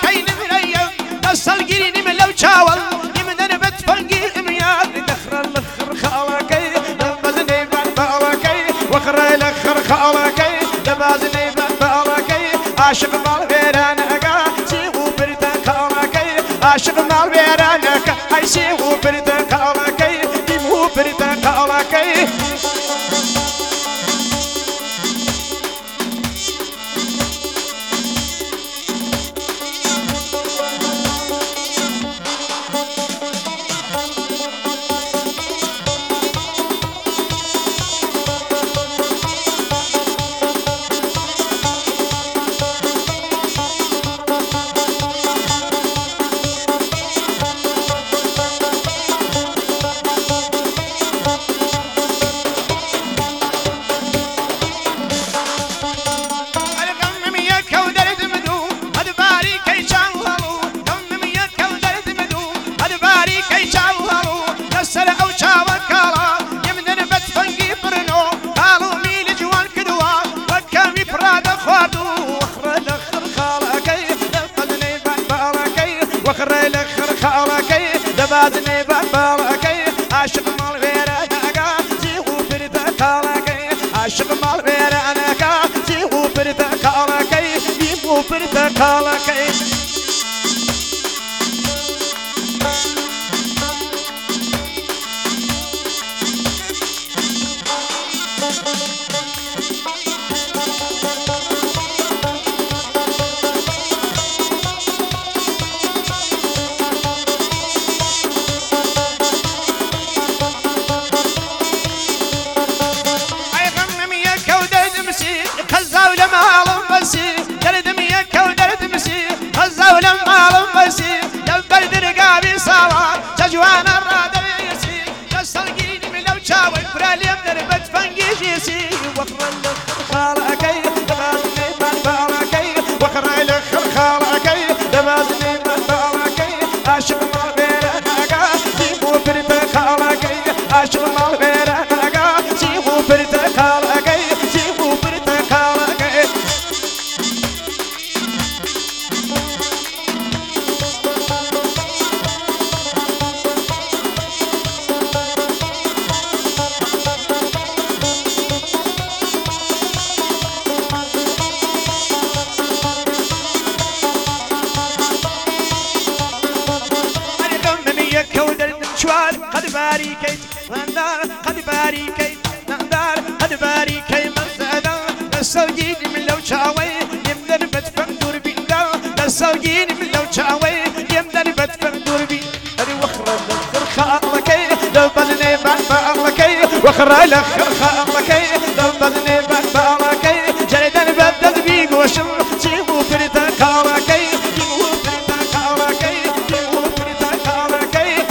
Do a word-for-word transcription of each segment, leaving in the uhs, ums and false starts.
كين مريم نصل جيني من لو شاول يمدن بتفنقي اميار دخر الاخر خالكي دبزني بالبالكي وخر الاخر خالكي دبزني بالبالكي عاشق مال غيرانك سيغو برتقالكي عاشق مال غيرانك اي سيغو برتقالكي يمو برتقالكي دبازني بالبالكي عاشق مال غيرانك سيغو برتقالكي عاشق مال غيرانك سيغو برتقالكي يمو برتقالكي جوان الرادر يسي يصلقيني من لو شاوي براليم دربت فنقيش يسي وخر الاخر خالكي دبازني بالبالكي وخر الاخر خالكي دبازني بالبالكي عاشق مال غيرانك سيغو برتقالكي عاشق مال غيرانك سيغو برتقالكي سيغو برتقالكي قد باريكيت نندار قد باريكيت نندار قد باريكي مرزادا نسوجيني من لو شاوي يمدن بدفن دوربين دا نسوجيني من لو شاوي يمدن بدفن دوربين ادي وخر الاخر خالكي دبزني بالبالكي وخر الاخر خالكي دبزني بالبالكي جلدن بدد بيق وشم سيغو برتقالكي يمو برتقالكي يمو برتقالكي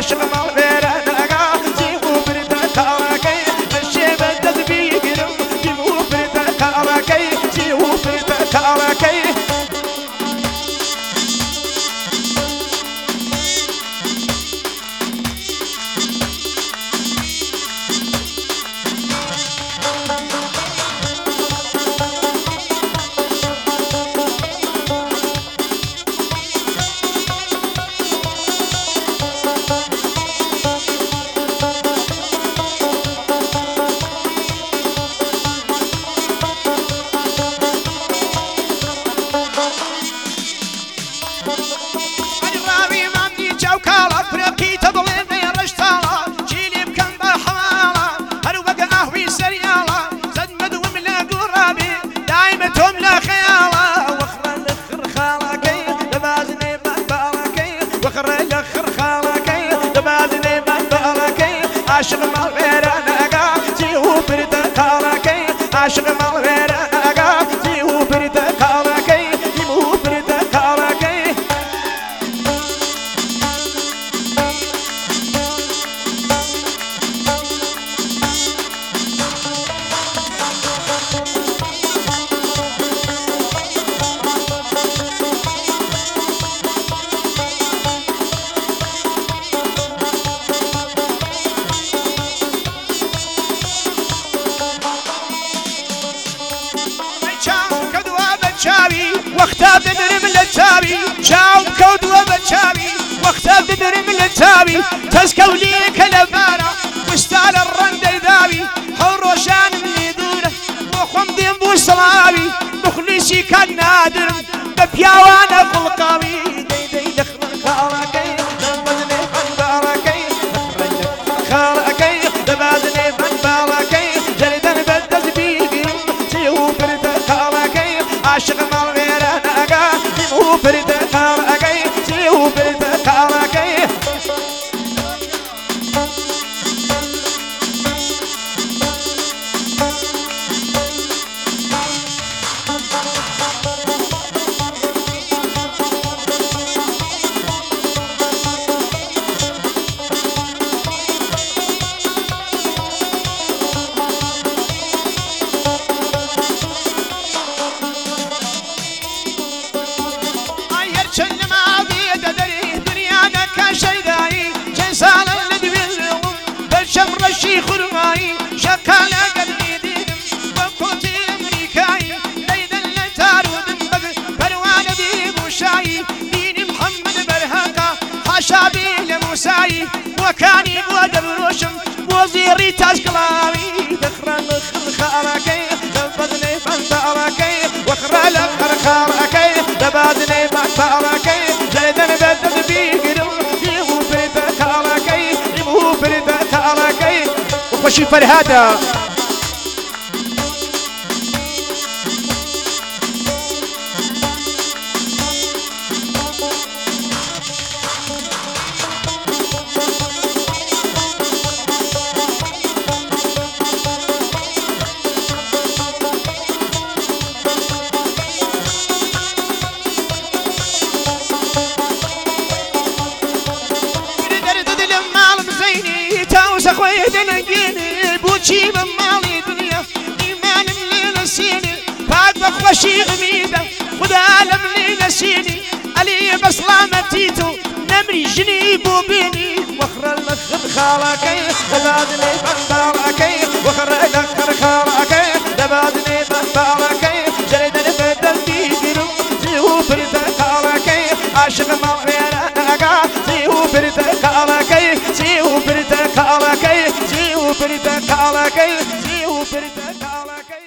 عاشق مالبيراناقا زيو برتكالكي مشي بدد بيقرم زيو برتكالكي زيو برتكالكي عاشق مالبيراناقا زيو برتكالكي عاشق مالبيراناقا زيو برتكالكي زيو برتكالكي وقتا بدرم للتابي شاوم كودوا بتشابي وقتا بدرم للتابي تسكولي كلبارا وستال الرندي ذابي حوروشان من دوره وخم دين بو صلابي مخلصي كان نادر ببياوانا خلقاوي دي دي دخل خالكي دبادني فنباركي خالكي دبادني فنباركي جلدا بدز بيقي زيو برتكالكي عاشق مالبيراناقا زيو برتكالكي زيو برتكالكي شمرشي خرماي شكالا قلبي دينم وكوتي امريكاي ليدا لتارود بقر بروان دي موشاي دين محمد برهاقا حاشابي لموساي وكاني بودبروشم وزيري تاشكلاوي دخرا لخر خاركي دبادني فانتاركي وخرا لخر خاركي دبادني فانتاركي زيدن بدد بيقرم زيو برتكالكي زيو برتكالكي وخشي فرهاده بوشي بمالي دنيا إيمان اللي نسيني بعد بخوشي غميدة خدا عالم اللي نسيني علي بسلامتيتو نمري جنيبو بيني وخر لخر خالكي دبادني بنداركي وخر لخر خالكي دبادني بنداركي جلدني بدل بيقرم زيو برتكالكي عاشق مالبيراناقا زيو برتكالكي زيو برتكالكي زيو برتكالكي زيو برتكالكي